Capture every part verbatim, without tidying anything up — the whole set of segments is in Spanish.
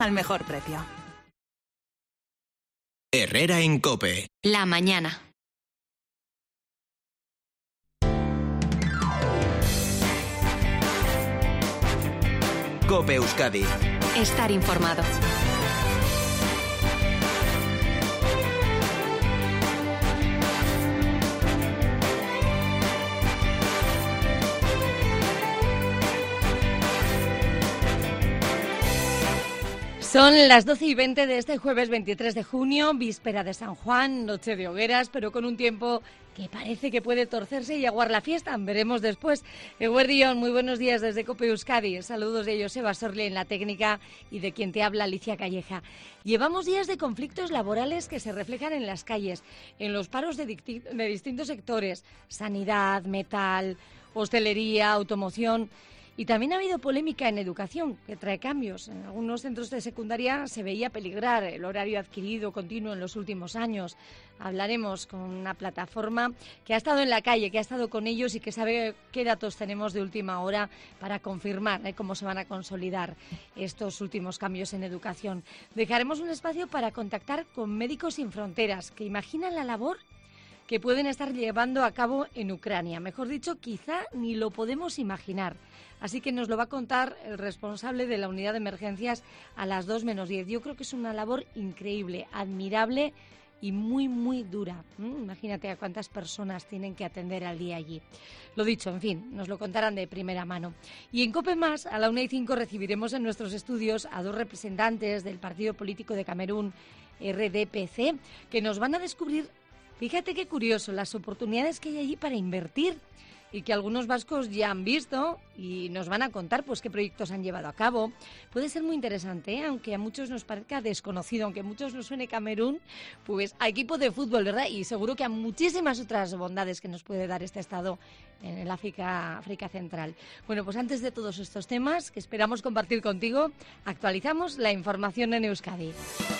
al mejor precio. Herrera en COPE. La mañana. COPE Euskadi. Estar informado. Son las doce y veinte de este jueves veintitrés de junio, víspera de San Juan, noche de hogueras, pero con un tiempo que parece que puede torcerse y aguar la fiesta. Veremos después. Eguerdión, muy buenos días desde COPE Euskadi. Saludos de Joseba Sorli en la técnica y de quien te habla, Alicia Calleja. Llevamos días de conflictos laborales que se reflejan en las calles, en los paros de, dicti- de distintos sectores, sanidad, metal, hostelería, automoción. Y también ha habido polémica en educación, que trae cambios. En algunos centros de secundaria se veía peligrar el horario adquirido continuo en los últimos años. Hablaremos con una plataforma que ha estado en la calle, que ha estado con ellos y que sabe qué datos tenemos de última hora para confirmar ¿eh? cómo se van a consolidar estos últimos cambios en educación. Dejaremos un espacio para contactar con Médicos Sin Fronteras, que imaginan la labor que pueden estar llevando a cabo en Ucrania. Mejor dicho, quizá ni lo podemos imaginar. Así que nos lo va a contar el responsable de la unidad de emergencias a las dos menos diez. Yo creo que es una labor increíble, admirable y muy, muy dura. ¿Mm? Imagínate a cuántas personas tienen que atender al día allí. Lo dicho, en fin, nos lo contarán de primera mano. Y en COPE Más, a la una y cinco, recibiremos en nuestros estudios a dos representantes del partido político de Camerún, R D P C, que nos van a descubrir, fíjate qué curioso, las oportunidades que hay allí para invertir y que algunos vascos ya han visto y nos van a contar pues qué proyectos han llevado a cabo. Puede ser muy interesante, ¿eh? Aunque a muchos nos parezca desconocido, aunque a muchos nos suene Camerún, pues a equipo de fútbol, ¿verdad? Y seguro que a muchísimas otras bondades que nos puede dar este estado en el África, África Central. Bueno, pues antes de todos estos temas que esperamos compartir contigo, actualizamos la información en Euskadi.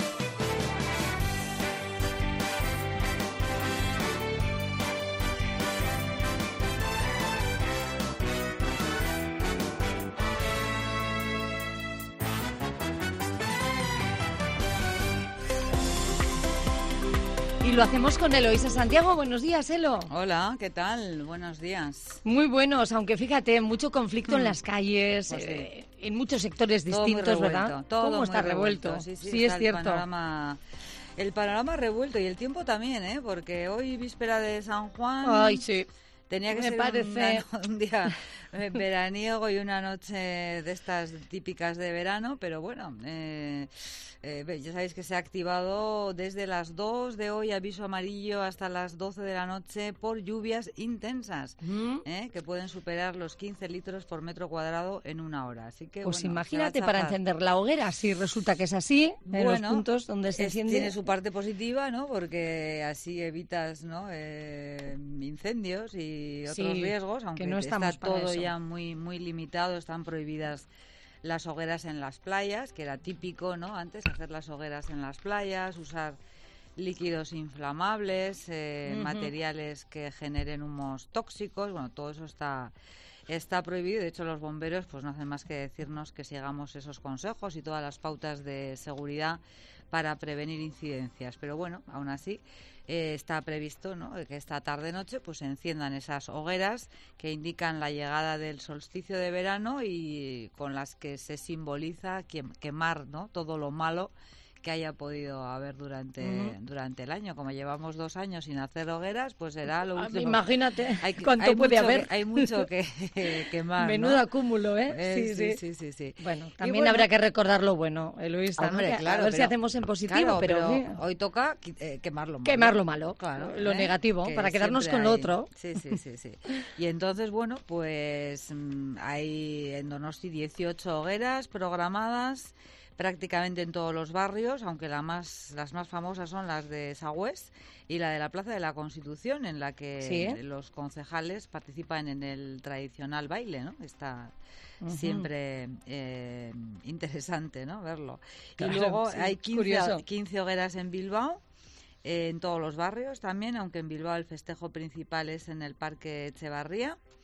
Y lo hacemos con Eloísa Santiago. Buenos días, Elo. Hola, ¿qué tal? Buenos días. Muy buenos, aunque fíjate, mucho conflicto mm. en las calles, pues sí. eh, en muchos sectores todo distintos, muy ¿verdad? Todo ¿Cómo muy está revuelto? revuelto? Sí, sí, sí es el cierto. Panorama, el panorama revuelto y el tiempo también, ¿eh? Porque hoy, víspera de San Juan... Ay, sí. Tenía que Me ser parece... una, un día veraniego y una noche de estas típicas de verano, pero bueno, eh, eh, ya sabéis que se ha activado desde las dos de hoy aviso amarillo hasta las doce de la noche por lluvias intensas, ¿Mm? eh, que pueden superar los quince litros por metro cuadrado en una hora. Así que, Pues bueno, imagínate para encender la hoguera, si resulta que es así, en bueno, los puntos donde se es, enciende. tiene su parte positiva, ¿no? Porque así evitas, ¿no? Eh, incendios y otros sí, riesgos, aunque que no está estamos para todo eso. ya muy muy limitado, están prohibidas las hogueras en las playas, que era típico, ¿no? Antes hacer las hogueras en las playas, usar líquidos inflamables, eh, uh-huh. materiales que generen humos tóxicos, bueno, todo eso está está prohibido. De hecho, los bomberos pues no hacen más que decirnos que sigamos esos consejos y todas las pautas de seguridad para prevenir incidencias. Pero bueno, aún así eh, está previsto, ¿no?, que esta tarde-noche pues se enciendan esas hogueras que indican la llegada del solsticio de verano y con las que se simboliza quemar, ¿no?, todo lo malo que haya podido haber durante uh-huh. durante el año. Como llevamos dos años sin hacer hogueras, pues será lo último. Imagínate hay, cuánto hay puede mucho haber. Que, hay mucho que quemar, Menudo ¿no? acúmulo, ¿eh? eh sí, sí, sí, sí, sí. Bueno, también bueno, habrá que recordar lo bueno, Eloísa. Hombre, ¿no? claro, a ver pero, si hacemos en positivo, claro, pero, pero ¿sí? hoy toca eh, quemar lo malo. Quemar lo malo, claro, lo ¿eh? negativo, que para quedarnos con hay. lo otro. Sí, sí, sí, sí. Y entonces, bueno, pues mmm, hay en Donosti dieciocho hogueras programadas prácticamente en todos los barrios, aunque la más, las más famosas son las de Sagüés y la de la Plaza de la Constitución, en la que ¿Sí? los concejales participan en el tradicional baile, ¿no? Está uh-huh. siempre eh, interesante, ¿no?, verlo. Claro, y luego sí, hay quince, quince hogueras en Bilbao, eh, en todos los barrios también, aunque en Bilbao el festejo principal es en el Parque Etxebarria.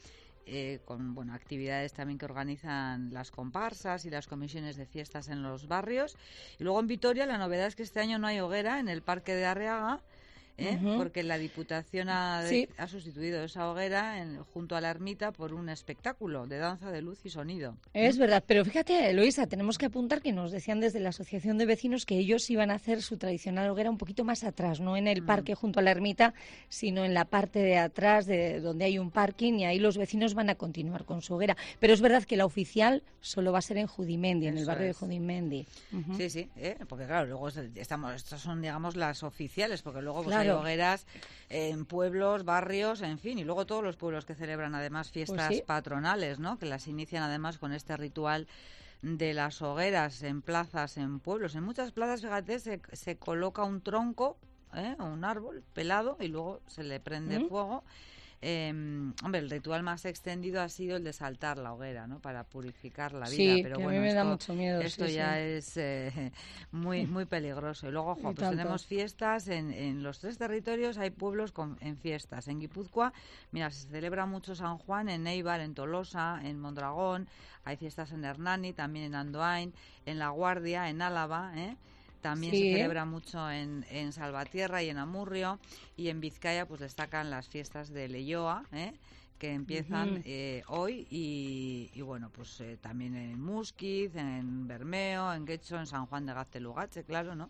eh, con bueno actividades también que organizan las comparsas y las comisiones de fiestas en los barrios. Y luego en Vitoria la novedad es que este año no hay hoguera en el Parque de Arriaga, ¿eh? Uh-huh. Porque la Diputación ha, de, sí. ha sustituido esa hoguera en, junto a la ermita por un espectáculo de danza de luz y sonido. Es verdad, pero fíjate, Eloísa, tenemos que apuntar que nos decían desde la Asociación de Vecinos que ellos iban a hacer su tradicional hoguera un poquito más atrás, no en el mm. parque junto a la ermita, sino en la parte de atrás de donde hay un parking, y ahí los vecinos van a continuar con su hoguera. Pero es verdad que la oficial solo va a ser en Judimendi, Eso en el barrio es. de Judimendi. Uh-huh. Sí, sí, ¿eh? Porque claro, luego estamos, estas son, digamos, las oficiales, porque luego pues, claro. hay hogueras en pueblos, barrios, en fin, y luego todos los pueblos que celebran además fiestas pues sí. patronales, ¿no? Que las inician además con este ritual de las hogueras en plazas, en pueblos. En muchas plazas, fíjate, se, se coloca un tronco, ¿eh? un árbol pelado, y luego se le prende ¿Mm? fuego. Eh, hombre, el ritual más extendido ha sido el de saltar la hoguera, ¿no? Para purificar la vida, sí, pero que bueno, a mí me esto, da mucho miedo, esto sí, ya sí. es eh, muy muy peligroso. Y luego, ojo, pues tenemos fiestas en, en los tres territorios, hay pueblos con, en fiestas. En Guipúzcoa, mira, se celebra mucho San Juan, en Eibar, en Tolosa, en Mondragón, hay fiestas en Hernani, también en Andoain, en La Guardia, en Álava, ¿eh? También sí. se celebra mucho en, en Salvatierra y en Amurrio, y en Vizcaya pues destacan las fiestas de Leioa, ¿eh? que empiezan uh-huh. eh, hoy y, y bueno, pues eh, también en Musquiz, en Bermeo, en Guecho, en San Juan de Gaztelugatxe, claro, ¿no?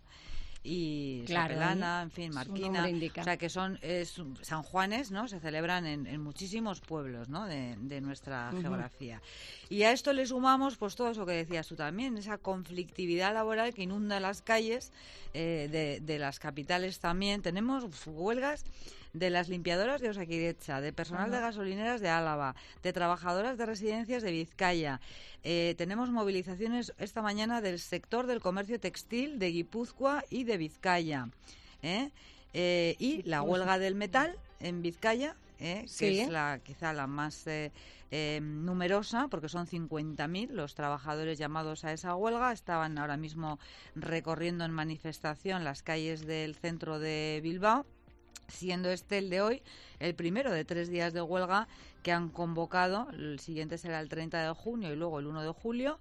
Y claro, Sopelana, en fin, Marquina, o sea que son es, San Juanes, ¿no? Se celebran en, en muchísimos pueblos, ¿no? De, de nuestra uh-huh. geografía. Y a esto le sumamos, pues todo eso que decías tú también, esa conflictividad laboral que inunda las calles eh, de, de las capitales también. Tenemos huelgas de las limpiadoras de Osakidecha, de personal uh-huh. de gasolineras de Álava, de trabajadoras de residencias de Vizcaya. Eh, tenemos movilizaciones esta mañana del sector del comercio textil de Guipúzcoa y de Vizcaya. ¿eh? Eh, y la huelga del metal en Vizcaya, ¿eh? que sí. es la quizá la más eh, eh, numerosa, porque son cincuenta mil los trabajadores llamados a esa huelga. Estaban ahora mismo recorriendo en manifestación las calles del centro de Bilbao, siendo este el de hoy el primero de tres días de huelga que han convocado. El siguiente será el treinta de junio y luego el uno de julio.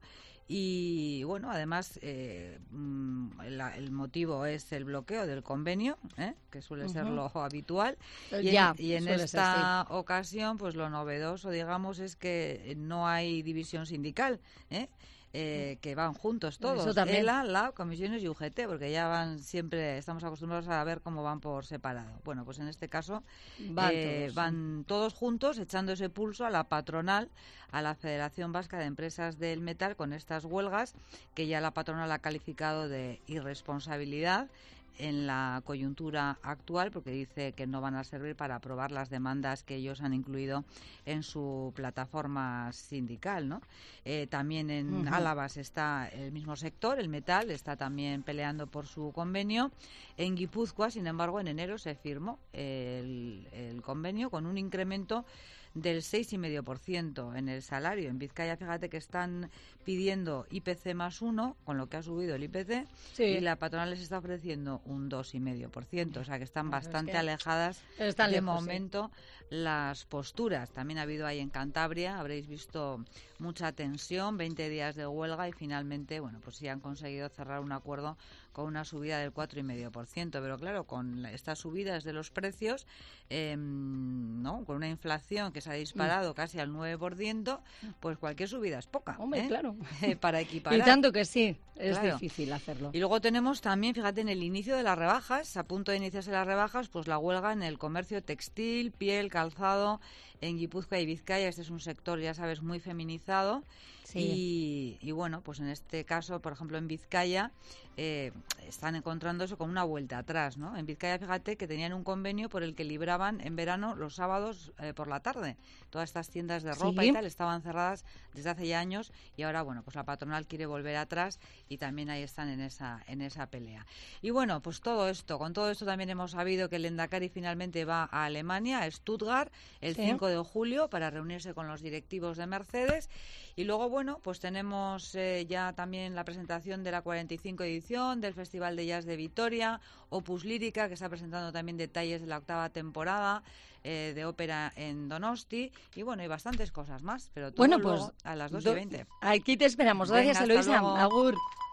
Y bueno, además eh, el, el motivo es el bloqueo del convenio, ¿eh? que suele uh-huh. ser lo habitual. Y ya, en, y en esta ser, sí. ocasión, pues lo novedoso, digamos, es que no hay división sindical, ¿eh? Eh, que van juntos todos, ELA, LAB, comisiones y U G T, porque ya van siempre, estamos acostumbrados a ver cómo van por separado. Bueno, pues en este caso van, eh, todos, van sí. todos juntos echando ese pulso a la patronal, a la Federación Vasca de Empresas del Metal, con estas huelgas que ya la patronal ha calificado de irresponsabilidad en la coyuntura actual, porque dice que no van a servir para aprobar las demandas que ellos han incluido en su plataforma sindical, ¿no? Eh, también en uh-huh. Álava está el mismo sector, el metal, está también peleando por su convenio. En Guipúzcoa, sin embargo, en enero se firmó el, el convenio con un incremento del seis coma cinco por ciento en el salario. En Vizcaya, fíjate que están pidiendo I P C más uno, con lo que ha subido el I P C, sí. y la patronal les está ofreciendo un dos coma cinco por ciento, o sea que están pues bastante es que alejadas están de lejos, momento sí. las posturas. También ha habido ahí en Cantabria, habréis visto mucha tensión, veinte días de huelga y finalmente, bueno, pues sí han conseguido cerrar un acuerdo con una subida del cuatro coma cinco por ciento, pero claro, con estas subidas de los precios, eh, no, con una inflación que se ha disparado mm. casi al nueve por ciento, pues cualquier subida es poca. Hombre, ¿eh? claro. Para equiparar. Y tanto que sí, es claro. difícil hacerlo. Y luego tenemos también, fíjate, en el inicio de las rebajas, a punto de iniciarse las rebajas, pues la huelga en el comercio textil, piel, calzado, en Guipúzcoa y Vizcaya. Este es un sector, ya sabes, muy feminizado. Sí. Y, y bueno, pues en este caso, por ejemplo, en Vizcaya eh, están encontrando eso con una vuelta atrás, ¿no? En Vizcaya, fíjate que tenían un convenio por el que libraban en verano los sábados eh, por la tarde. Todas estas tiendas de ropa ¿Sí? y tal estaban cerradas desde hace ya años y ahora, bueno, pues la patronal quiere volver atrás y también ahí están en esa en esa pelea. Y bueno, pues todo esto, con todo esto también hemos sabido que el Lehendakari finalmente va a Alemania, a Stuttgart, el ¿Sí? cinco de julio, para reunirse con los directivos de Mercedes. Y luego, bueno, pues tenemos eh, ya también la presentación de la cuarenta y cinco edición del Festival de Jazz de Vitoria, Opus Lírica, que está presentando también detalles de la octava temporada eh, de ópera en Donosti, y bueno, hay bastantes cosas más, pero todo bueno, luego pues, a las dos do- y veinte. Aquí te esperamos. Gracias, Venga, hasta Eloisa. luego. Agur.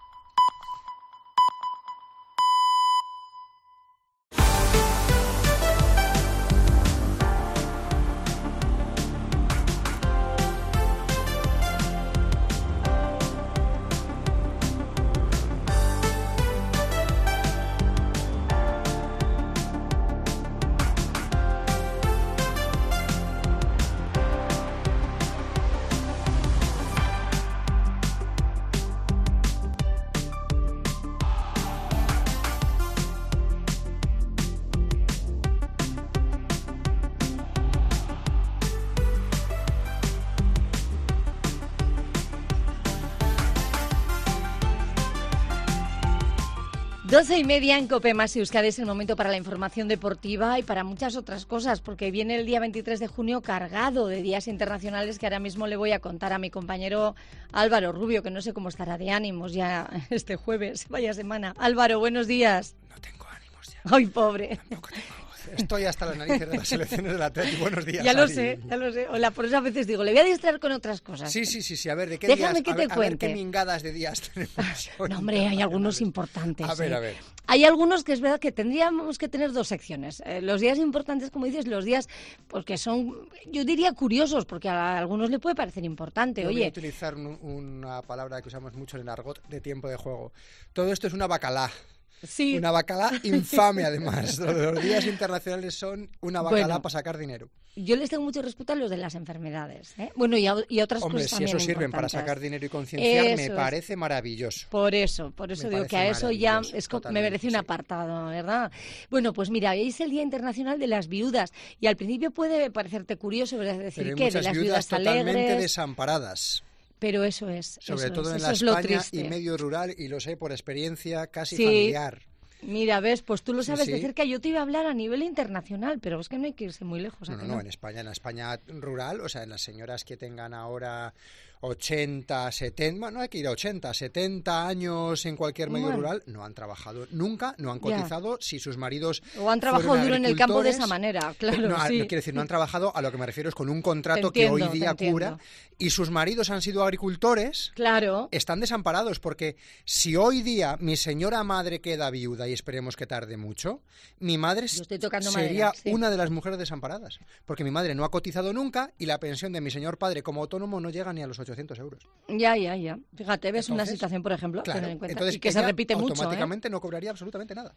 Doce y media en COPE más Euskadi, es el momento para la información deportiva y para muchas otras cosas, porque viene el día veintitrés de junio cargado de días internacionales que ahora mismo le voy a contar a mi compañero Álvaro Rubio, que no sé cómo estará de ánimos ya este jueves, vaya semana. Álvaro, buenos días. No tengo ánimos ya. Ay, pobre. Tampoco tengo. Estoy hasta las narices de las selecciones del Atlético. Buenos días, Ya lo Ari. sé, ya lo sé. Hola, por eso a veces digo, le voy a distraer con otras cosas. Sí, sí, sí, sí. A ver, ¿de qué Déjame días? que a te ver, a ver cuente. qué mingadas de días tenemos hoy. No, hombre, hay algunos importantes. A ver, ¿eh? a ver. Hay algunos que es verdad que tendríamos que tener dos secciones. Eh, los días importantes, como dices, los días pues que son, yo diría, curiosos, porque a algunos le puede parecer importante. Yo voy a Oye, utilizar un- una palabra que usamos mucho en el argot de tiempo de juego. Todo esto es una bacalá. sí, Una bacalá infame, además. Los días internacionales son una bacalá Bueno. para sacar dinero. yo les tengo mucho respeto a los de las enfermedades. ¿eh? Bueno, y a, y a otras Hombre, cosas si también eso sirven para importantes. sacar dinero y concienciar, Eso me es. parece maravilloso. Por eso, por eso Me digo que parece a eso ya maravilloso, es co- me totalmente, merece un sí. apartado, ¿verdad? Bueno, pues mira, hoy es el Día Internacional de las Viudas y al principio puede parecerte curioso, ¿verdad? Pero decir hay que de muchas las viudas viudas totalmente alegres, desamparadas. pero eso es, Sobre eso todo es, en eso la es lo España triste. y medio rural, y lo sé por experiencia casi Sí. familiar. Mira, ves, pues tú lo Sí, sabes de sí. cerca. Yo te iba a hablar a nivel internacional, pero es que no hay que irse muy lejos. ¿a No, que no, no, en España, en la España rural, o sea, en las señoras que tengan ahora ochenta, setenta, bueno, no hay que ir a ochenta, setenta años en cualquier medio Bueno. rural, no han trabajado nunca, no han Ya. cotizado, si sus maridos O han trabajado fueron duro en el campo de agricultores, esa manera, claro, no, sí. no quiere decir, no han trabajado, a lo que me refiero es con un contrato Te entiendo, que hoy día te cura, entiendo. y sus maridos han sido agricultores, Claro, están desamparados, porque si hoy día mi señora madre queda viuda, y esperemos que tarde mucho, mi madre Yo estoy tocando sería madera, sí. una de las mujeres desamparadas, porque mi madre no ha cotizado nunca y la pensión de mi señor padre como autónomo no llega ni a los ochocientos euros. ya, ya, ya. Fíjate, ves una Entonces, situación, por ejemplo, a Claro, tener en cuenta. entonces y que se ella repite mucho, ¿eh? automáticamente no cobraría absolutamente nada.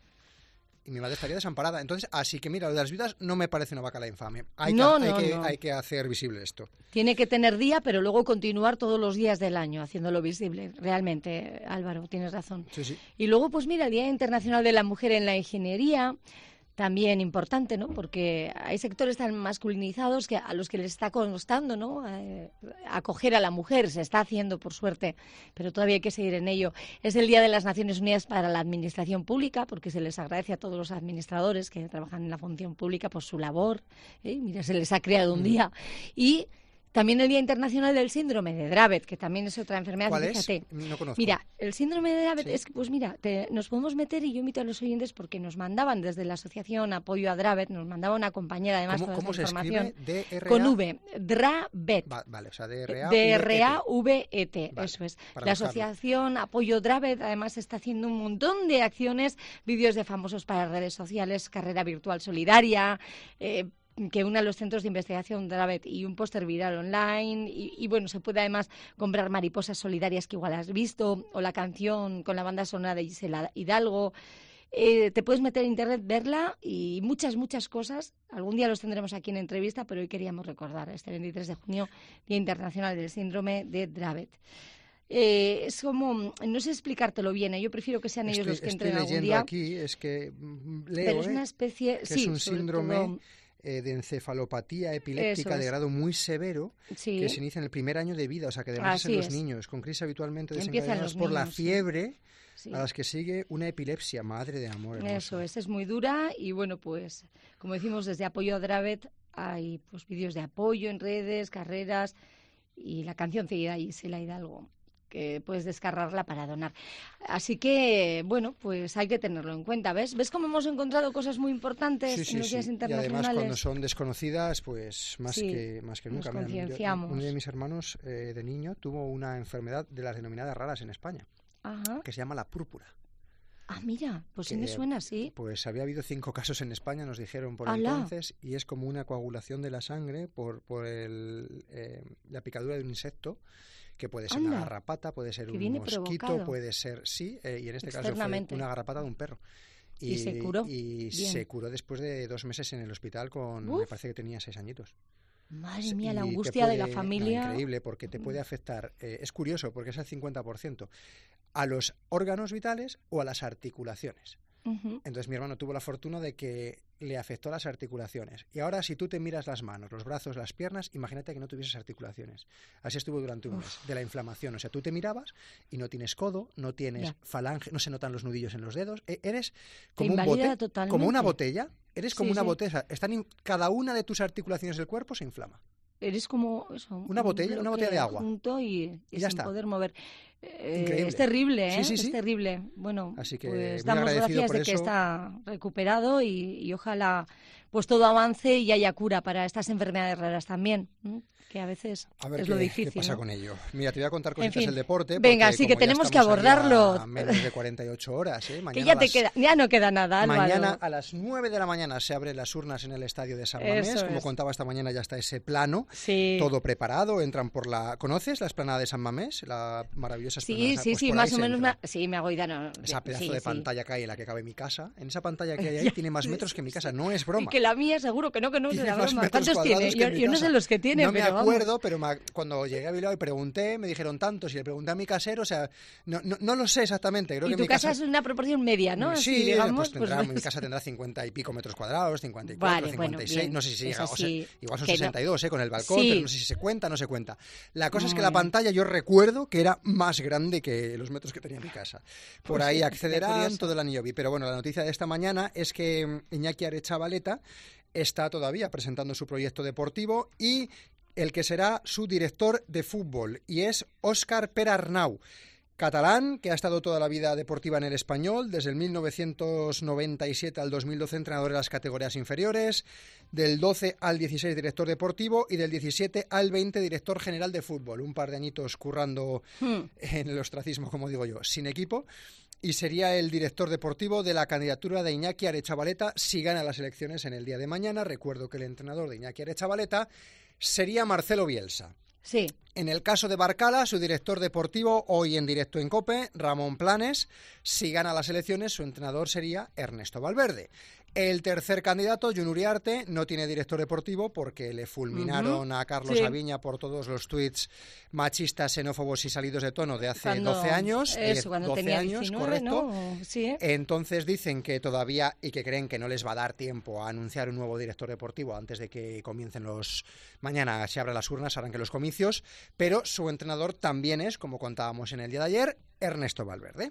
Y mi madre estaría desamparada. Entonces, así que mira, lo de las viudas no me parece una bacala infame. Hay, No, que, no, hay, que, no. hay que hacer visible esto. Tiene que tener día, pero luego continuar todos los días del año haciéndolo visible. Realmente, Álvaro, tienes razón. Sí, sí. Y luego, pues mira, el Día Internacional de la Mujer en la Ingeniería, también importante, ¿no? Porque hay sectores tan masculinizados que a los que les está costando, ¿no? Eh, acoger a la mujer, se está haciendo, por suerte, pero todavía hay que seguir en ello. Es el Día de las Naciones Unidas para la Administración Pública, porque se les agradece a todos los administradores que trabajan en la función pública por su labor. ¿eh? Mira, se les ha creado un día. Y también el Día Internacional del Síndrome de Dravet, que también es otra enfermedad. ¿Cuál y es? fíjate, No conozco. Mira, el síndrome de Dravet Sí. es que, pues mira, te- nos podemos meter y yo invito a los oyentes porque nos mandaban desde la Asociación Apoyo a Dravet, nos mandaba una compañera además ¿Cómo, toda cómo esta se información escribe? D R A con V, Dravet. Va- vale, o sea, D R A D R A V E T, Vale, eso es. para La buscarlo. Asociación Apoyo Dravet además está haciendo un montón de acciones, vídeos de famosos para redes sociales, carrera virtual solidaria, eh, que una los centros de investigación Dravet y un póster viral online y, y bueno, se puede además comprar mariposas solidarias que igual has visto o la canción con la banda sonora de Gisela Hidalgo. Eh, te puedes meter en internet, verla y muchas, muchas cosas. Algún día los tendremos aquí en entrevista, pero hoy queríamos recordar este veintitrés de junio, Día Internacional del Síndrome de Dravet. Eh, es como, no sé explicártelo bien, ¿eh? Yo prefiero que sean ellos Estoy, los que estoy entren algún leyendo día, aquí, es que mm, leo, pero es ¿eh? una especie, que sí, es un sobre síndrome todo- eh, de encefalopatía epiléptica Eso de es. grado muy severo, sí. que se inicia en el primer año de vida, o sea que además es en Así los es. niños, con crisis habitualmente Empieza en desencadenadas los por la niños, sí. fiebre, Sí. a las que sigue una epilepsia, madre de amor. hermoso. Eso es, es muy dura y bueno, pues como decimos desde Apoyo a Dravet hay pues vídeos de apoyo en redes, carreras y la cancioncilla de Gisela Hidalgo, que puedes descargarla para donar. Así que, bueno, pues hay que tenerlo en cuenta, ¿ves? ¿Ves cómo hemos encontrado cosas muy importantes sí, sí, en los días sí. internacionales? Y además cuando son desconocidas, pues más, sí, que, más que nunca. nos concienciamos. Uno de mis hermanos eh, de niño tuvo una enfermedad de las denominadas raras en España, Ajá. que se llama la púrpura. Ah, mira, pues sí que, me suena, sí. Pues había habido cinco casos en España, nos dijeron por ¡Hala! entonces, y es como una coagulación de la sangre por, por el, eh, la picadura de un insecto, que puede ser Anda, una garrapata, puede ser un mosquito, provocado. puede ser, sí, eh, y en este caso fue una garrapata de un perro. Y, y se curó. Y Bien. se curó después de dos meses en el hospital con, Uf. me parece que tenía seis añitos. Madre mía, la Y te angustia puede- de la familia. no, increíble, porque te puede afectar, eh, es curioso, porque es el cincuenta por ciento, a los órganos vitales o a las articulaciones. Ujú. Entonces mi hermano tuvo la fortuna de que le afectó a las articulaciones. Y ahora si tú te miras las manos, los brazos, las piernas, imagínate que no tuvieses articulaciones. Así estuvo durante un Uf. mes, de la inflamación. O sea, tú te mirabas y no tienes codo, no tienes Ya. falange, no se notan los nudillos en los dedos. E- Eres Te como un invalida bote, totalmente. como una botella. Eres como Sí, una sí. botella. Están in- cada una de tus articulaciones del cuerpo se inflama. Eres como eso, Una un botella, una bloque botella de agua. junto y, y Y ya sin está. poder mover. Eh, Increíble. Es terrible, ¿eh? Sí, sí, sí. Es terrible. Bueno, Así que pues muy damos agradecido gracias por de que eso. está recuperado y, y ojalá pues todo avance y haya cura para estas enfermedades raras también, ¿m? Que a veces A ver es qué, lo difícil. qué pasa ¿no? con ello. Mira, te voy a contar En cositas fin. del deporte. Venga, porque sí, que como ya tenemos que estamos ahí abordarlo. a menos de cuarenta y ocho horas, ¿eh? Mañana Que ya, a te las- queda, ya no queda nada, Álvaro. Mañana a las nueve de la mañana se abren las urnas en el estadio de San Mamés. Eso Como es. contaba esta mañana, ya está ese plano, Sí. todo preparado. Entran por la. ¿Conoces la esplanada de San Mamés? La maravillosa esplanada. Sí, sí, Pues sí, por ahí más o se menos. entra. Me, sí, me hago idea. No, Esa pedazo sí, de sí. pantalla que hay en la que cabe mi casa. En esa pantalla que hay ahí tiene más metros que mi casa. No es broma. Y que la mía seguro que no, que no Tiene será más broma. metros ¿Cuántos tiene? cuadrados que Yo, mi yo no casa. sé los que tiene, No me pero vamos. acuerdo, pero me- cuando llegué a Bilbao y pregunté, me dijeron tantos. Y le pregunté a mi casero, o sea, no, no, no lo sé exactamente. Creo Y que tu mi casa es una proporción media, ¿no? Sí, Así, digamos, pues tendrá, pues- mi casa tendrá cincuenta y pico metros cuadrados, cincuenta y cuatro, Vale, bueno, cincuenta y seis, bien. no sé si Eso llega, o sea, sí, igual son que no. sesenta y dos, ¿eh? Con el balcón, Sí. pero no sé si se cuenta, no se cuenta. La cosa es que Muy la bien. pantalla yo recuerdo que era más grande que los metros que tenía mi casa. Por Pues ahí sí, qué accederán curioso. todo el anillo vi. Pero bueno, la noticia de esta mañana es que mm, Iñaki Aretxabaleta está todavía presentando su proyecto deportivo y el que será su director de fútbol, y es Óscar Perarnau, catalán, que ha estado toda la vida deportiva en el Español, desde el mil novecientos noventa y siete al dos mil doce entrenador de las categorías inferiores, del doce al dieciséis director deportivo y del diecisiete al veinte director general de fútbol. Un par de añitos currando Hmm. en el ostracismo, como digo yo, sin equipo. Y sería el director deportivo de la candidatura de Iñaki Aretxabaleta si gana las elecciones en el día de mañana. Recuerdo que el entrenador de Iñaki Aretxabaleta sería Marcelo Bielsa. Sí. En el caso de Barcala, su director deportivo, hoy en directo en COPE, Ramón Planes. Si gana las elecciones, su entrenador sería Ernesto Valverde. El tercer candidato, Jon Uriarte, no tiene director deportivo porque le fulminaron Ujú. a Carlos Sí. Aviña por todos los tuits machistas, xenófobos y salidos de tono de hace Cuando- doce años. Eso, eh, cuando doce tenía años, diecinueve, correcto. ¿no? Sí, ¿eh? Entonces dicen que todavía y que creen que no les va a dar tiempo a anunciar un nuevo director deportivo antes de que comiencen los... Mañana se abran las urnas, arranquen los comicios, pero su entrenador también es, como contábamos en el día de ayer, Ernesto Valverde.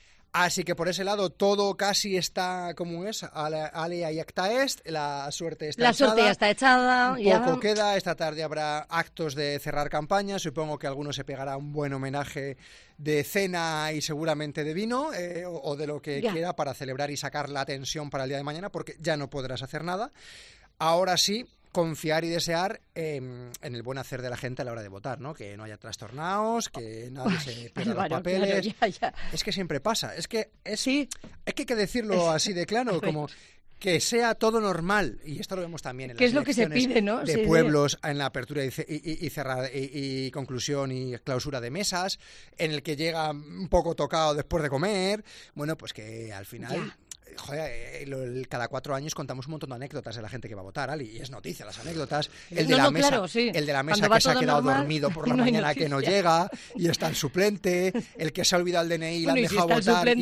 Así que por ese lado todo casi está como es, ale, ale y acta est, la suerte está La echada. suerte ya está echada. Poco Ya. queda, esta tarde habrá actos de cerrar campaña, supongo que alguno se pegará un buen homenaje de cena y seguramente de vino, eh, o, o de lo que Ya. quiera para celebrar y sacar la tensión para el día de mañana, porque ya no podrás hacer nada. Ahora sí, confiar y desear eh, en el buen hacer de la gente a la hora de votar, ¿no? Que no haya trastornados, que nadie se pierda Álvaro, los papeles. claro, ya, ya. Es que siempre pasa, es que es, Sí. es que hay que decirlo así de claro, A ver. como que sea todo normal, y esto lo vemos también en ¿Qué las es lo que se elecciones pide, no? de Sí, sí. pueblos, en la apertura y, ce- y, y- y cerrar y, y conclusión y clausura de mesas, en el que llega un poco tocado después de comer, bueno, pues que al final... Ya. Joder, eh, lo- el- cada cuatro años contamos un montón de anécdotas de la gente que va a votar, Ali, y es noticia las anécdotas. El de No, la no, mesa, claro, sí. el de la Cuando mesa va que se ha todo quedado normal, dormido por la no hay mañana que no noticia. llega y está el suplente, el que se ha olvidado el D N I y Bueno, le y han si dejado está el votar. y- suplente,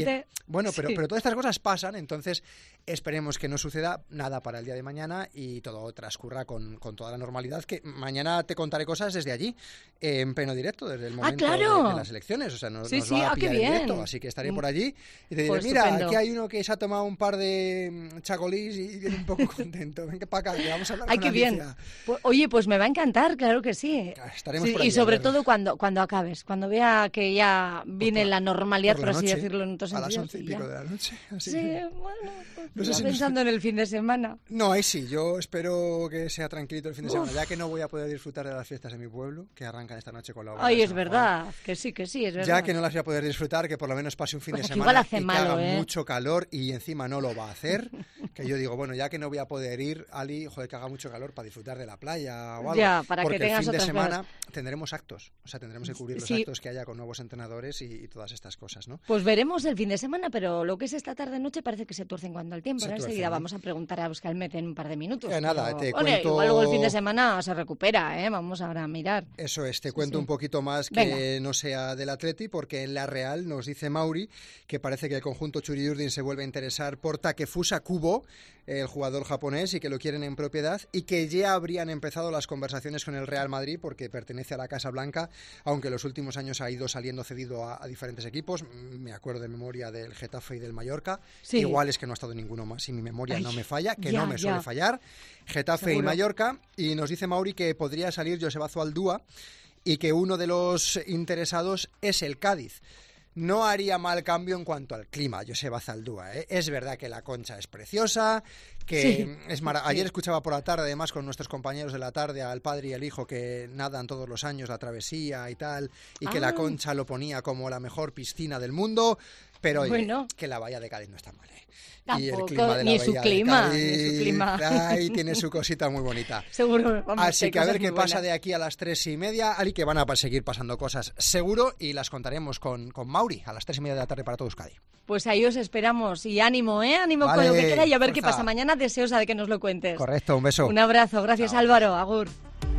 Bueno, pero, Sí. pero todas estas cosas pasan, entonces esperemos que no suceda nada para el día de mañana y todo transcurra con, con toda la normalidad, que mañana te contaré cosas desde allí, eh, en pleno directo, desde el momento claro. de, de las elecciones, o sea, nos, Sí, nos sí, va a ah, qué pillar en bien. directo, así que estaré por allí y te diré, Pues mira, estupendo. aquí hay uno que se ha tomado un par de mm, chacolís y viene un poco contento, venga para acá, que vamos a hablar Ay, con qué bien. Alicia. Pues, oye, pues me va a encantar, claro que sí. Estaremos Sí, por y allí, sobre a ver. todo cuando, cuando acabes, cuando vea que ya viene por la- la normalidad, por por, la así noche, decirlo en otros a las sentidos. once y y pico ya. de la noche. Así. Sí, bueno, pues No sé ya si nos- pensando en el fin de semana. No, ahí sí, yo espero que sea tranquilito el fin de semana, ya que no voy a poder disfrutar de las fiestas de mi pueblo, que arrancan esta noche con la obra Ay, de es San Juan. verdad, que sí, que sí, es verdad. Ya que no las voy a poder disfrutar, que por lo menos pase un fin Pues de aquí semana igual hace y que malo, haga ¿eh? mucho calor y encima no lo va a hacer. Que yo digo, bueno, ya que no voy a poder ir, Ali, joder, que haga mucho calor para disfrutar de la playa o algo. Ya, para que porque tengas el fin de otras semana tendremos actos, o sea, tendremos que cubrir los Sí. actos que haya con nuevos entrenadores y, y todas estas cosas, ¿no? Pues veremos el fin de semana, pero lo que es esta tarde-noche parece que se tuerce en cuanto al tiempo. Se Ahora tuerce, enseguida ¿no? vamos a preguntar a Euskalmet en un par de minutos. Eh, nada, pero, te bueno, cuento- igual luego el fin de semana se recupera, ¿eh? Vamos ahora a mirar. Eso es, te Sí, cuento sí. un poquito más que Venga. no sea del Atleti, porque en la Real nos dice Mauri que parece que el conjunto Churiurdin se vuelve a interesar por Takefusa Kubo, el jugador japonés, y que lo quieren en propiedad, y que ya habrían empezado las conversaciones con el Real Madrid, porque pertenece a la Casa Blanca, aunque en los últimos años ha ido saliendo cedido a, a diferentes equipos. Me acuerdo de memoria del Getafe y del Mallorca. Sí. Igual es que no ha estado en ninguno más, si mi memoria Ay, no me falla, que ya, no me suele ya. fallar. Getafe y Seguro. Mallorca, y nos dice Mauri que podría salir Joseba Zualdúa, y que uno de los interesados es el Cádiz. No haría mal cambio en cuanto al clima, Joseba Zaldúa, ¿eh? Es verdad que la Concha es preciosa, que Sí. es mara- Sí. Ayer escuchaba por la tarde, además, con nuestros compañeros de la tarde, al padre y el hijo que nadan todos los años la travesía y tal, y que Ah. la Concha lo ponía como la mejor piscina del mundo, pero oye, Bueno. que la bahía de Cádiz no está mal, ¿eh? Y el Tampoco, clima de la ni su bahía de clima, ni Cádiz, su clima. ay, tiene su cosita muy bonita. Seguro, vamos, Así hay que a ver cosas qué muy pasa buenas. de aquí a las tres y media, Ali, que van a pa- seguir pasando cosas seguro y las contaremos con, con Mauri a las tres y media de la tarde para todo Euskadi. Pues ahí os esperamos. Y ánimo, ¿eh? Ánimo Vale, con lo que queda y a ver qué fuerza. pasa mañana. Deseosa de que nos lo cuentes. Correcto, un beso. Un abrazo. Gracias, Chao. Álvaro. Agur.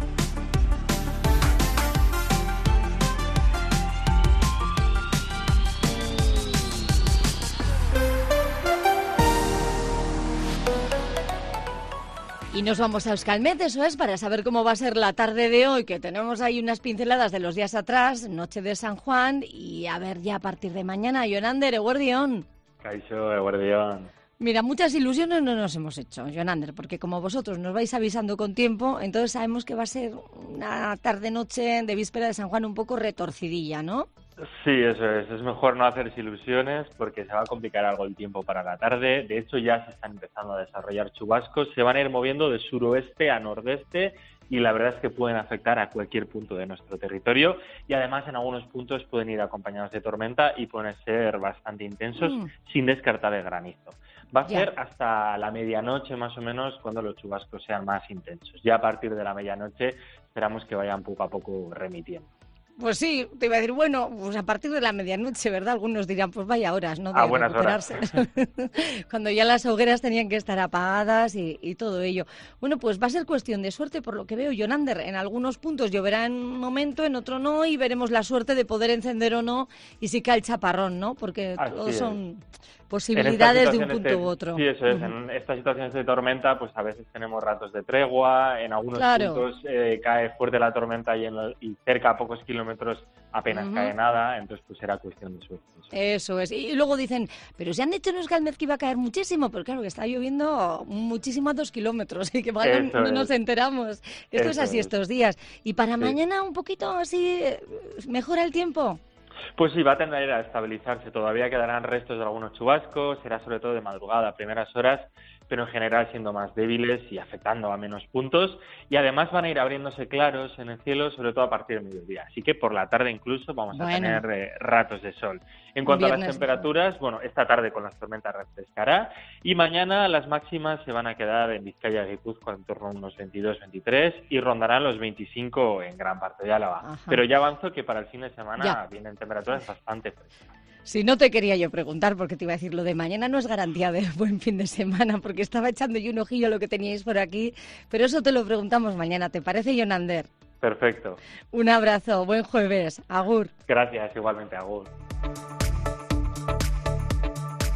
Y nos vamos a Euskalmet, eso es, para saber cómo va a ser la tarde de hoy, que tenemos ahí unas pinceladas de los días atrás, noche de San Juan, y a ver ya a partir de mañana, Jonander, Eguerdión. Kaixo, eguerdión. Mira, muchas ilusiones no nos hemos hecho, Jonander, porque como vosotros nos vais avisando con tiempo, entonces sabemos que va a ser una tarde-noche de víspera de San Juan un poco retorcidilla, ¿no? Sí, eso es. Es mejor no hacerse ilusiones porque se va a complicar algo el tiempo para la tarde. De hecho, ya se están empezando a desarrollar chubascos. Se van a ir moviendo de suroeste a nordeste y la verdad es que pueden afectar a cualquier punto de nuestro territorio. Y además, en algunos puntos pueden ir acompañados de tormenta y pueden ser bastante intensos, Mm. sin descartar el granizo. Va a Ya. ser hasta la medianoche más o menos cuando los chubascos sean más intensos. Ya a partir de la medianoche esperamos que vayan poco a poco remitiendo. Pues sí, te iba a decir, bueno, pues a partir de la medianoche, ¿verdad? Algunos dirán, pues vaya horas, ¿no? De A buenas horas. recuperarse. Cuando ya las hogueras tenían que estar apagadas y, y todo ello. Bueno, pues va a ser cuestión de suerte, por lo que veo, Jonander. En algunos puntos lloverá en un momento, en otro no, y veremos la suerte de poder encender o no, y si cae el chaparrón, ¿no? Porque Así todos es. son En posibilidades estas de un situaciones punto de- u otro. Sí, eso es. Ujú. En estas situaciones de tormenta, pues a veces tenemos ratos de tregua, en algunos Claro. puntos eh, cae fuerte la tormenta y, en lo- y cerca a pocos kilómetros apenas Ujú. cae nada, entonces pues será cuestión de suerte. Eso es. Y luego dicen, pero se han dicho en Euskalmet que iba a caer muchísimo, pero claro que está lloviendo muchísimo a dos kilómetros y que igual no, Eso no nos es. enteramos. Esto es Eso así es. estos días. Y para Sí. mañana un poquito así, eh, ¿mejora el tiempo? Pues sí, va a tender a estabilizarse. Todavía quedarán restos de algunos chubascos, será sobre todo de madrugada, a primeras horas, pero en general siendo más débiles y afectando a menos puntos. Y además van a ir abriéndose claros en el cielo, sobre todo a partir del mediodía. Así que por la tarde incluso vamos Bueno. a tener eh, ratos de sol. En cuanto a Viernes. las temperaturas, bueno, esta tarde con las tormentas refrescará y mañana las máximas se van a quedar en Vizcaya y Guipúzcoa en torno a unos veintidós veintitrés y rondarán los veinticinco en gran parte de Álava. Ajá. Pero ya avanzo que para el fin de semana Ya. vienen temperaturas bastante frescas. Si no te quería yo preguntar, porque te iba a decir, lo de mañana no es garantía de buen fin de semana, porque estaba echando yo un ojillo a lo que teníais por aquí, pero eso te lo preguntamos mañana, ¿te parece, Jonander? Perfecto. Un abrazo, buen jueves, agur. Gracias, igualmente, Agur.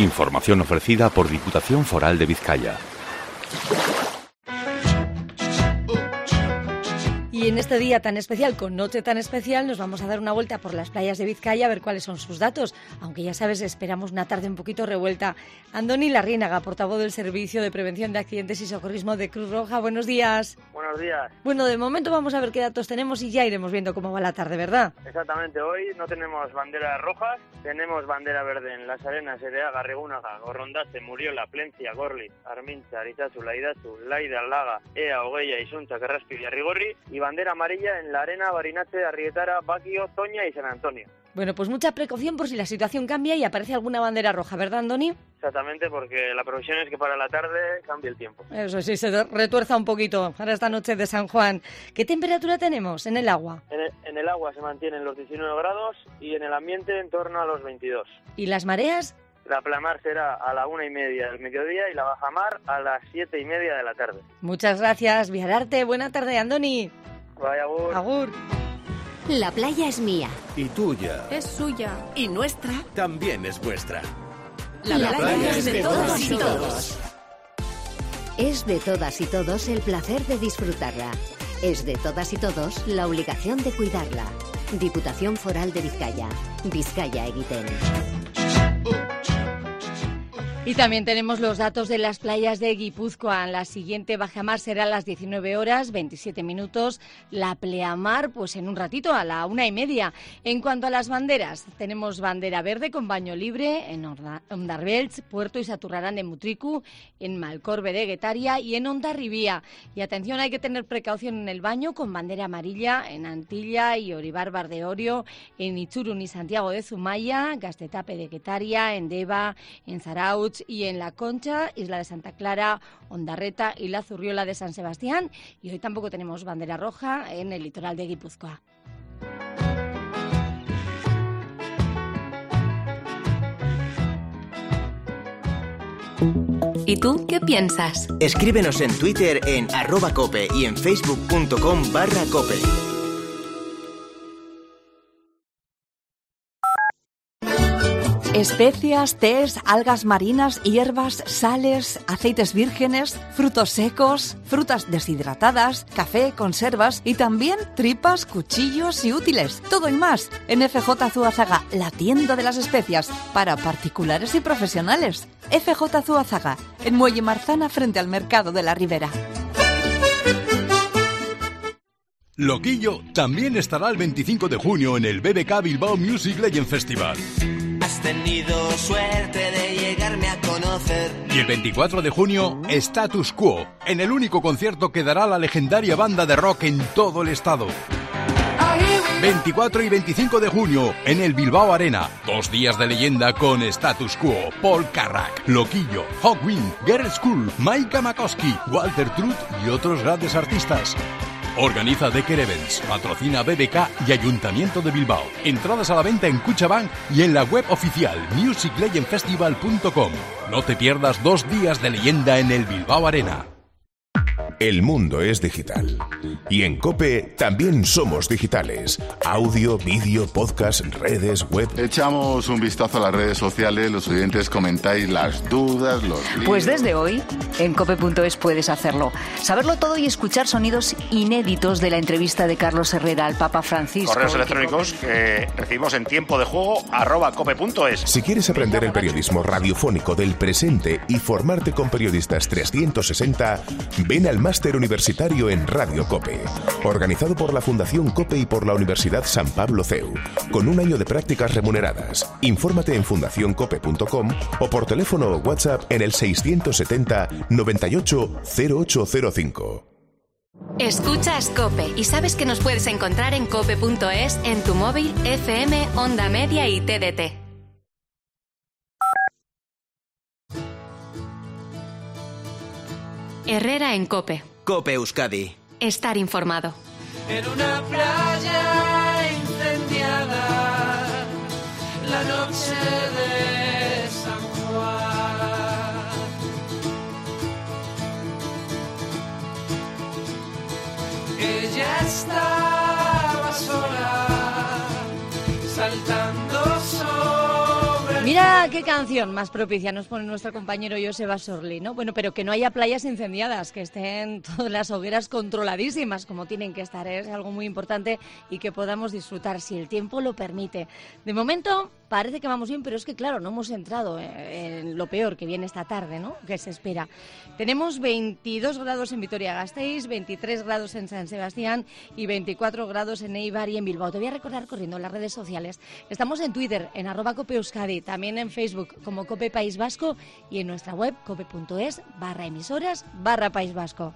Información ofrecida por Diputación Foral de Vizcaya. Y en este día tan especial, con noche tan especial, nos vamos a dar una vuelta por las playas de Vizcaya a ver cuáles son sus datos. Aunque ya sabes, esperamos una tarde un poquito revuelta. Andoni Larrínaga, portavoz del Servicio de Prevención de Accidentes y Socorrismo de Cruz Roja. Buenos días. Buenos días. Bueno, de momento vamos a ver qué datos tenemos y ya iremos viendo cómo va la tarde, ¿verdad? Exactamente. Hoy no tenemos banderas rojas, tenemos bandera verde en Las Arenas, Ereaga, Regúnaga, Gorrondache, Muriola, Plencia, Gorli, Armintza, Aritxazu, Laidatzu, Laida, Laga, Ea, Ogueia, Isuncha, Carrasco y Arrigorri, y bandera amarilla en La Arena, Barinache, Arrietara, Baquio, Toña y San Antonio. Bueno, pues mucha precaución por si la situación cambia y aparece alguna bandera roja, ¿verdad, Andoni? Exactamente, porque la previsión es que para la tarde cambie el tiempo. Eso sí, se retuerza un poquito para esta noche de San Juan. ¿Qué temperatura tenemos en el agua? En el, en el agua se mantienen los diecinueve grados y en el ambiente en torno a los veintidós. ¿Y las mareas? La pleamar será a la una y media del mediodía y la bajamar a las siete y media de la tarde. Muchas gracias, Viararte. Buena tarde, Andoni. Vaya, agur. Agur. La playa es mía. Y tuya. Es suya. Y nuestra. También es vuestra. La, La playa, playa es de, de todos y todos. Es de todas y todos el placer de disfrutarla. Es de todas y todos la obligación de cuidarla. Diputación Foral de Vizcaya. Vizcaya Egiten. Y también tenemos los datos de las playas de Guipúzcoa. La siguiente bajamar será a las diecinueve horas, veintisiete minutos. La pleamar, pues en un ratito, a la una y media. En cuanto a las banderas, tenemos bandera verde con baño libre en Ondarbelch, Puerto y Saturrarán de Mutriku, en Malcorbe de Guetaria y en Hondarribía. Y atención, hay que tener precaución en el baño con bandera amarilla en Antilla y Oribarbar de Orio, en Itzurun y Santiago de Zumaya, Gastetape de Guetaria, en Deva, en Zarautz y en La Concha, Isla de Santa Clara, Ondarreta y la Zurriola de San Sebastián. Y hoy tampoco tenemos bandera roja en el litoral de Guipúzcoa. ¿Y tú qué piensas? Escríbenos en Twitter en arroba cope y en facebook.com barra cope. Especias, tés, algas marinas, hierbas, sales, aceites vírgenes, frutos secos, frutas deshidratadas, café, conservas y también tripas, cuchillos y útiles. Todo y más en F J Zuazaga, la tienda de las especias para particulares y profesionales. F J Zuazaga, en Muelle Marzana frente al Mercado de la Ribera. Loquillo también estará el veinticinco de junio en el B B K Bilbao Music Legend Festival. Has tenido suerte de llegarme a conocer. Y el veinticuatro de junio, Status Quo, en el único concierto que dará la legendaria banda de rock en todo el estado. veinticuatro y veinticinco de junio, en el Bilbao Arena. Dos días de leyenda con Status Quo, Paul Carrack, Loquillo, Hawkwind, Girl School, Maika Makowski, Walter Truth y otros grandes artistas. Organiza Decker Events, patrocina B B K y Ayuntamiento de Bilbao. Entradas a la venta en Kutxabank y en la web oficial music legend festival punto com. No te pierdas dos días de leyenda en el Bilbao Arena. El mundo es digital. Y en COPE también somos digitales. Audio, vídeo, podcast, redes, web. Echamos un vistazo a las redes sociales, los oyentes comentáis las dudas, los líos. Pues desde hoy, en cope punto es puedes hacerlo. Saberlo todo y escuchar sonidos inéditos de la entrevista de Carlos Herrera al Papa Francisco. Correos electrónicos que recibimos en tiempo de juego arroba cope punto es. Si quieres aprender el periodismo radiofónico del presente y formarte con periodistas trescientos sesenta, ven al Máster Universitario en Radio COPE, organizado por la Fundación COPE y por la Universidad San Pablo C E U, con un año de prácticas remuneradas. Infórmate en fundación cope punto com o por teléfono o WhatsApp en el seiscientos setenta noventa y ocho cero ocho cero cinco. Escuchas COPE y sabes que nos puedes encontrar en cope punto es, en tu móvil, F M, Onda Media y T D T. Herrera en COPE. COPE Euskadi. Estar informado. En una playa incendiada, la noche de San Juan. Ella estaba sola, saltando sobre... Mira qué qué canción más propicia nos pone nuestro compañero Joseba Sorli, ¿no? Bueno, pero que no haya playas incendiadas, que estén todas las hogueras controladísimas, como tienen que estar, ¿eh? Es algo muy importante y que podamos disfrutar, si el tiempo lo permite. De momento parece que vamos bien, pero es que, claro, no hemos entrado en lo peor que viene esta tarde, ¿no? Que se espera. Tenemos veintidós grados en Vitoria-Gasteiz, veintitrés grados en San Sebastián y veinticuatro grados en Eibar y en Bilbao. Te voy a recordar corriendo en las redes sociales. Estamos en Twitter, en arroba Cope Euskadi, también en Facebook como Cope País Vasco y en nuestra web cope.es barra emisoras barra País Vasco.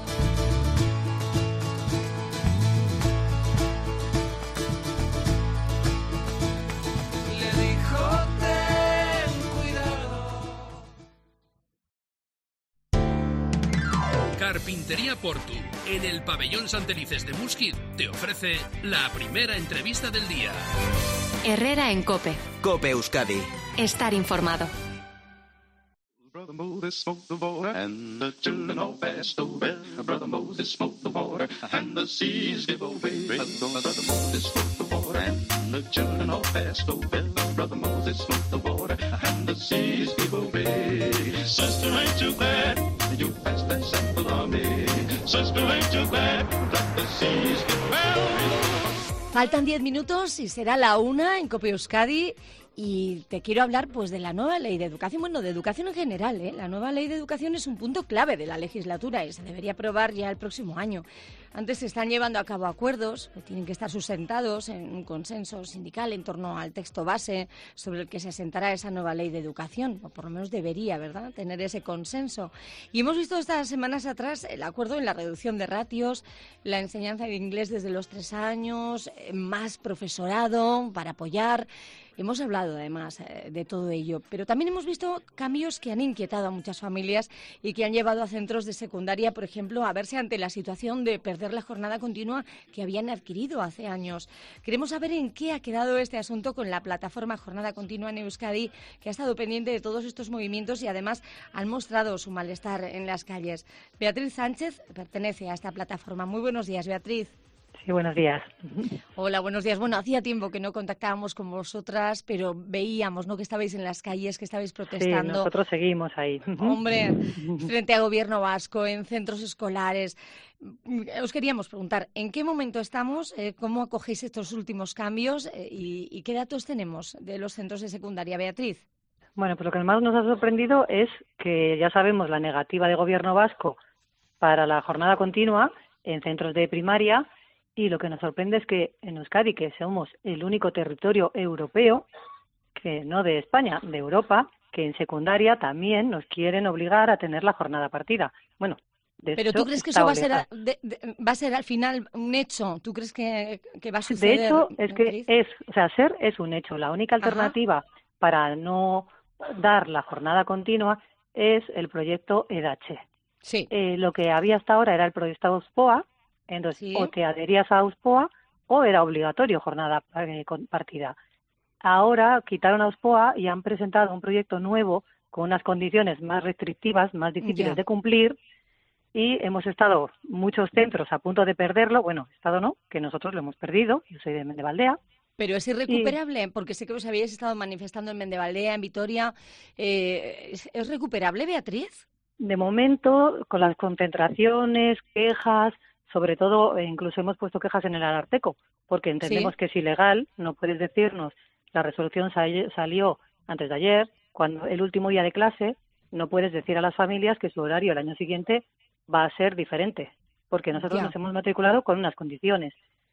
Carpintería Portu, en el pabellón Santelices de Musquit, te ofrece la primera entrevista del día. Herrera en Cope. Cope Euskadi. Estar informado. Brother Moses smoked the water, and the children all passed over. Brother Moses smoked the water, and the seas give away. Brother Moses smoked the water, and the children all passed over. Brother Moses smoked the water, and the seas give away. Sister, ain't you glad you passed that sample on me? Sister, ain't you glad that the seas give away? Faltan diez minutos y será la una en Cope Euskadi. Y te quiero hablar pues de la nueva ley de educación, bueno, de educación en general, ¿eh? La nueva ley de educación es un punto clave de la legislatura y se debería aprobar ya el próximo año. Antes se están llevando a cabo acuerdos que tienen que estar sustentados en un consenso sindical en torno al texto base sobre el que se asentará esa nueva ley de educación, o por lo menos debería, ¿verdad?, tener ese consenso. Y hemos visto estas semanas atrás el acuerdo en la reducción de ratios, la enseñanza de inglés desde los tres años, más profesorado para apoyar. Hemos hablado, además, de todo ello, pero también hemos visto cambios que han inquietado a muchas familias y que han llevado a centros de secundaria, por ejemplo, a verse ante la situación de perder la jornada continua que habían adquirido hace años. Queremos saber en qué ha quedado este asunto con la plataforma Jornada Continua en Euskadi, que ha estado pendiente de todos estos movimientos y, además, han mostrado su malestar en las calles. Beatriz Sánchez pertenece a esta plataforma. Muy buenos días, Beatriz. Sí, buenos días. Hola, buenos días. Bueno, hacía tiempo que no contactábamos con vosotras, pero veíamos, ¿no?, que estabais en las calles, que estabais protestando. Sí, nosotros seguimos ahí. Hombre, frente al gobierno vasco, en centros escolares. Os queríamos preguntar, ¿en qué momento estamos? Eh, ¿Cómo acogéis estos últimos cambios? Eh, y, ¿Y qué datos tenemos de los centros de secundaria, Beatriz? Bueno, pues lo que más nos ha sorprendido es que ya sabemos la negativa del gobierno vasco para la jornada continua en centros de primaria. Y lo que nos sorprende es que en Euskadi, que somos el único territorio europeo, que no de España, de Europa, que en secundaria también nos quieren obligar a tener la jornada partida. Bueno, de Pero hecho, ¿tú crees que eso va a, ser a, de, de, va a ser al final un hecho? ¿Tú crees que, que va a suceder? De hecho, es que es, o sea, ser es un hecho. La única alternativa Ajá. para no dar la jornada continua es el proyecto E D H. Sí. Eh, lo que había hasta ahora era el proyecto AUSPOA. Entonces, ¿Sí? o te adherías a AUSPOA o era obligatorio jornada eh, partida. Ahora quitaron a AUSPOA y han presentado un proyecto nuevo con unas condiciones más restrictivas, más difíciles ya. de cumplir, y hemos estado muchos centros a punto de perderlo. Bueno, estado no, que nosotros lo hemos perdido, yo soy de Mendevaldea. Pero es irrecuperable, y... porque sé que os habíais estado manifestando en Mendevaldea, en Vitoria. Eh, ¿es, ¿Es recuperable, Beatriz? De momento, con las concentraciones, quejas... Sobre todo, incluso hemos puesto quejas en el Ararteko, porque entendemos ¿Sí? que es ilegal. No puedes decirnos, la resolución sal, salió antes de ayer, cuando el último día de clase, no puedes decir a las familias que su horario el año siguiente va a ser diferente, porque nosotros ya. nos hemos matriculado con unas condiciones.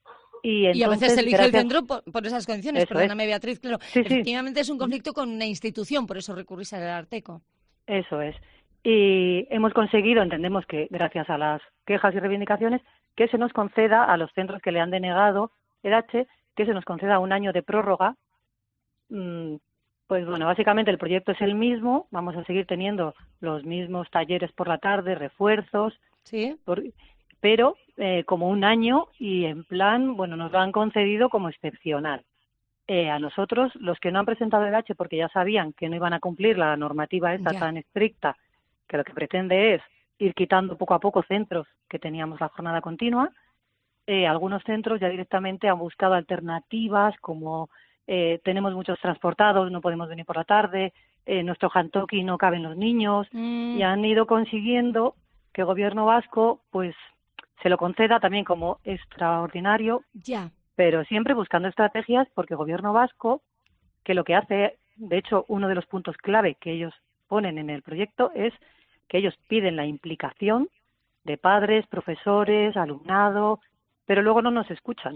Y, entonces, y a veces se elige gracias... el centro por, por esas condiciones. Eso Perdóname, es. Beatriz, claro. Sí, Efectivamente sí. es un conflicto con una institución, por eso recurrís al Ararteko. Eso es. Y hemos conseguido, entendemos que gracias a las quejas y reivindicaciones, que se nos conceda a los centros que le han denegado E D H, que se nos conceda un año de prórroga. Pues bueno, básicamente el proyecto es el mismo, vamos a seguir teniendo los mismos talleres por la tarde, refuerzos, ¿Sí? por, pero eh, como un año y en plan, bueno, nos lo han concedido como excepcional. Eh, a nosotros, los que no han presentado E D H porque ya sabían que no iban a cumplir la normativa esta ya. tan estricta, que lo que pretende es ir quitando poco a poco centros que teníamos la jornada continua, eh, algunos centros ya directamente han buscado alternativas como eh, tenemos muchos transportados, no podemos venir por la tarde, eh, nuestro hantoki no caben los niños, mm. y han ido consiguiendo que el gobierno vasco pues se lo conceda también como extraordinario, ya. pero siempre buscando estrategias, porque el gobierno vasco, que lo que hace, de hecho, uno de los puntos clave que ellos ponen en el proyecto es que ellos piden la implicación de padres, profesores, alumnado, pero luego no nos escuchan.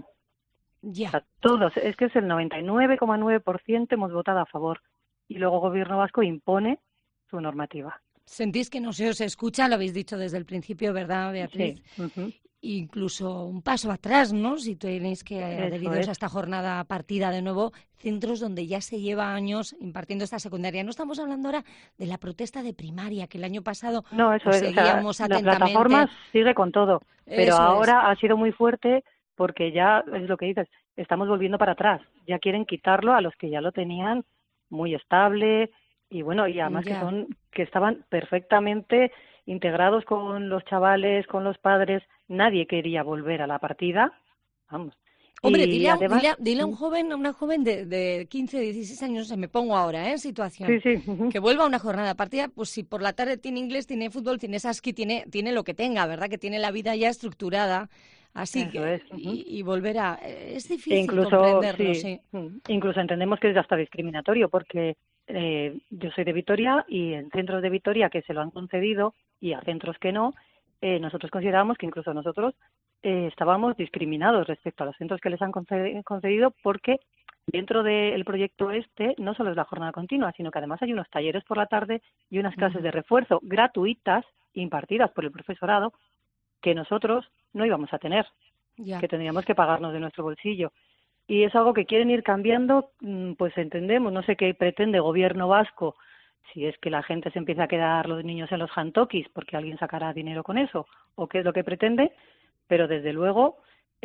Ya. O sea, todos, es que es el noventa y nueve coma nueve por ciento hemos votado a favor y luego el gobierno vasco impone su normativa. ¿Sentís que no se os escucha? Lo habéis dicho desde el principio, ¿verdad, Beatriz? Sí. Uh-huh. Incluso un paso atrás, ¿no? Si tenéis que, Eso debido es. a esta jornada partida de nuevo, centros donde ya se lleva años impartiendo esta secundaria. No estamos hablando ahora de la protesta de primaria, que el año pasado no, eso es, seguíamos o sea, atentamente. La plataforma sigue con todo, pero Eso ahora es. ha sido muy fuerte porque ya, es lo que dices, estamos volviendo para atrás. Ya quieren quitarlo a los que ya lo tenían muy estable y bueno, y además Ya. que son que estaban perfectamente integrados con los chavales, con los padres. Nadie quería volver a la partida, vamos. Hombre, y dile a, además, dile, a, dile a un joven, a una joven de, de quince, dieciséis años, no sé, me pongo ahora, ¿eh? En situación, sí, sí. que vuelva a una jornada partida, pues si por la tarde tiene inglés, tiene fútbol, tiene saski, tiene, tiene lo que tenga, ¿verdad? Que tiene la vida ya estructurada, así Eso que, es. Uh-huh. y, y volver a... Es difícil e incluso, comprenderlo, sí, sí. Incluso entendemos que es hasta discriminatorio, porque eh, yo soy de Vitoria y en centros de Vitoria que se lo han concedido y a centros que no, eh, nosotros consideramos que incluso nosotros eh, estábamos discriminados respecto a los centros que les han concedido, porque dentro del proyecto este no solo es la jornada continua, sino que además hay unos talleres por la tarde y unas clases de refuerzo gratuitas impartidas por el profesorado que nosotros no íbamos a tener, Ya. que tendríamos que pagarnos de nuestro bolsillo. Y es algo que quieren ir cambiando, pues entendemos, no sé qué pretende el gobierno vasco, si es que la gente se empieza a quedar los niños en los hantokis porque alguien sacará dinero con eso, o qué es lo que pretende, pero desde luego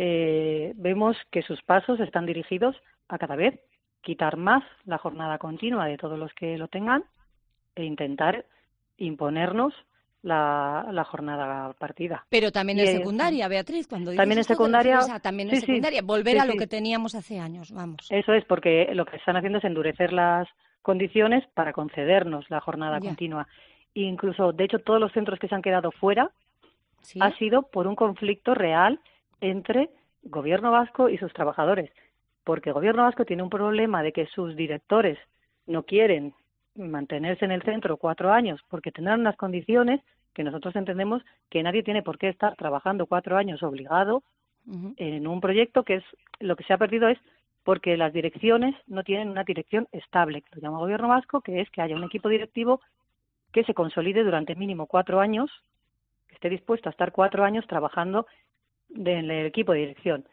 eh, vemos que sus pasos están dirigidos a cada vez quitar más la jornada continua de todos los que lo tengan e intentar imponernos la, la jornada partida. Pero también y en es, secundaria, Beatriz, cuando dices también en esto, secundaria, a, también en sí, secundaria, sí, volver sí, a lo sí. que teníamos hace años, vamos. Eso es, porque lo que están haciendo es endurecer las condiciones para concedernos la jornada Ya. continua. E incluso, de hecho, todos los centros que se han quedado fuera ¿Sí? ha sido por un conflicto real entre gobierno vasco y sus trabajadores, porque el gobierno vasco tiene un problema de que sus directores no quieren mantenerse en el centro cuatro años porque tendrán unas condiciones que nosotros entendemos que nadie tiene por qué estar trabajando cuatro años obligado Uh-huh. en un proyecto que es lo que se ha perdido es porque las direcciones no tienen una dirección estable, que lo llama el gobierno vasco, que es que haya un equipo directivo que se consolide durante mínimo cuatro años, que esté dispuesto a estar cuatro años trabajando en el equipo de dirección.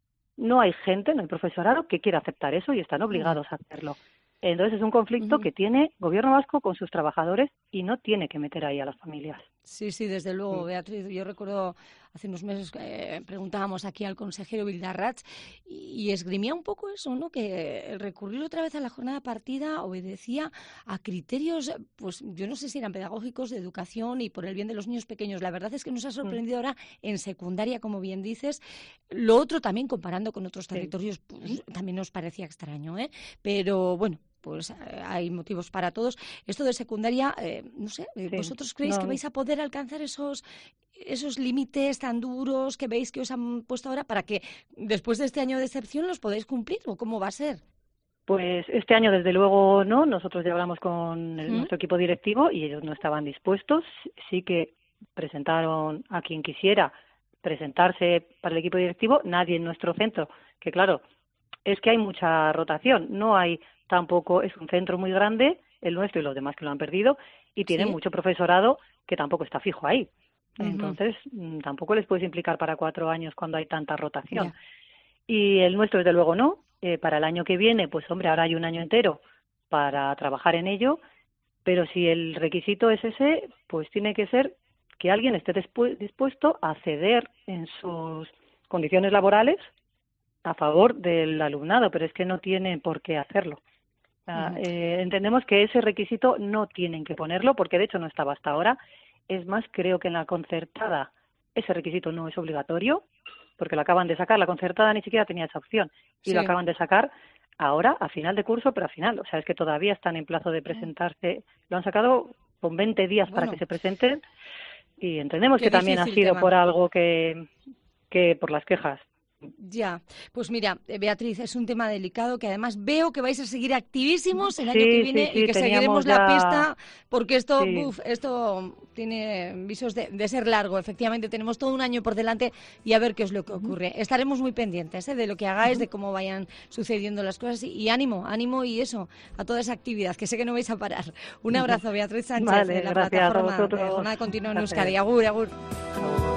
No hay gente, no hay profesorado que quiera aceptar eso y están obligados a hacerlo. Entonces es un conflicto Uh-huh. que tiene gobierno vasco con sus trabajadores y no tiene que meter ahí a las familias. Sí, sí, desde luego, Beatriz. Yo recuerdo hace unos meses que eh, preguntábamos aquí al consejero Bildarratz y, y esgrimía un poco eso, ¿no? Que el recurrir otra vez a la jornada partida obedecía a criterios, pues yo no sé si eran pedagógicos, de educación y por el bien de los niños pequeños. La verdad es que nos ha sorprendido ahora en secundaria, como bien dices. Lo otro también, comparando con otros territorios, pues, también nos parecía extraño, ¿eh? Pero bueno, pues eh, hay motivos para todos. Esto de secundaria, eh, no sé, eh, Sí, ¿vosotros creéis no. que vais a poder alcanzar esos esos límites tan duros que veis que os han puesto ahora para que después de este año de excepción los podáis cumplir o cómo va a ser? Pues este año desde luego no, nosotros ya hablamos con el, ¿Mm? nuestro equipo directivo y ellos no estaban dispuestos, sí que presentaron a quien quisiera presentarse para el equipo directivo, nadie en nuestro centro, que claro, es que hay mucha rotación, no hay tampoco, es un centro muy grande, el nuestro y los demás que lo han perdido, y tiene Sí. mucho profesorado que tampoco está fijo ahí. Ujú. Entonces, mm, tampoco les puedes implicar para cuatro años cuando hay tanta rotación. Ya. Y el nuestro, desde luego, no. Eh, para el año que viene, pues hombre, ahora hay un año entero para trabajar en ello, pero si el requisito es ese, pues tiene que ser que alguien esté dispu- dispuesto a ceder en sus condiciones laborales a favor del alumnado, pero es que no tienen por qué hacerlo. Uh, eh, entendemos que ese requisito no tienen que ponerlo, porque de hecho no estaba hasta ahora. Es más, creo que en la concertada ese requisito no es obligatorio, porque lo acaban de sacar. La concertada ni siquiera tenía esa opción y Sí. lo acaban de sacar ahora a final de curso, pero a final, o sea, es que todavía están en plazo de presentarse, lo han sacado con veinte días bueno. para que se presenten y entendemos que también ha sido tema. por algo que, que por las quejas. Ya, pues mira, Beatriz, es un tema delicado que además veo que vais a seguir activísimos el sí, año que viene sí, sí, y que seguiremos ya... la pista porque esto, sí. uf, esto tiene visos de, de ser largo. Efectivamente, tenemos todo un año por delante y a ver qué es lo que ocurre. Uh-huh. Estaremos muy pendientes ¿eh? de lo que hagáis, uh-huh. de cómo vayan sucediendo las cosas y, y ánimo, ánimo y eso, a toda esa actividad, que sé que no vais a parar. Un abrazo, Beatriz Sánchez, vale, de la gracias plataforma a vosotros. de Jornada Continua en Gracias. Euskadi. Agur, agur.